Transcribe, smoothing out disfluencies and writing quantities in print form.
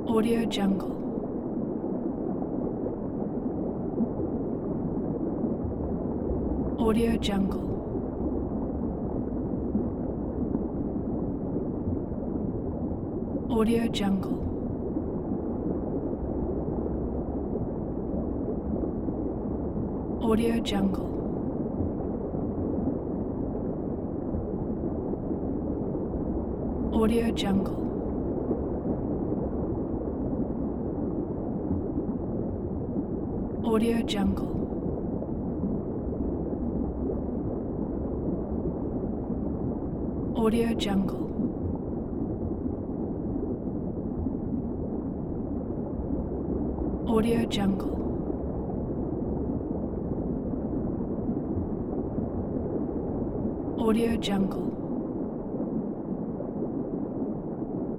Audio Jungle. Audio Jungle. Audio Jungle. Audio Jungle. Audio Jungle. Audio Jungle. Audio Jungle. Audio Jungle. Audio Jungle.